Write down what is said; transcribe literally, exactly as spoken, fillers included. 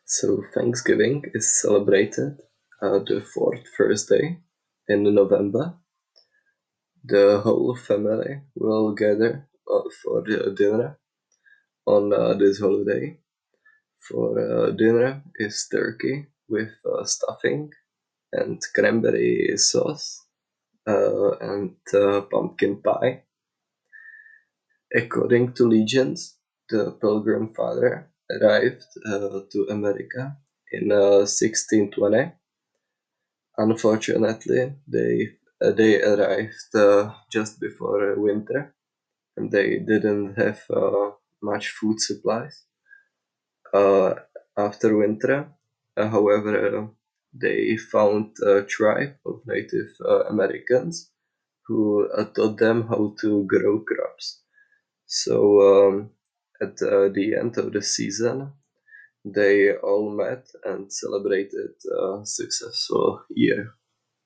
So Thanksgiving is celebrated uh, the fourth Thursday in November. The whole family will gather uh, for the dinner on uh, this holiday. For uh, dinner is turkey with uh, stuffing and cranberry sauce uh, and uh, pumpkin pie. According to legends, the Pilgrim Father arrived uh, to America in uh, sixteen twenty. Unfortunately, they uh, they arrived uh, just before uh, winter, and they didn't have uh, much food supplies. Uh, After winter, uh, however, uh, they found a tribe of Native uh, Americans who uh, taught them how to grow crops. So um, at uh, the end of the season, they all met and celebrated a successful year.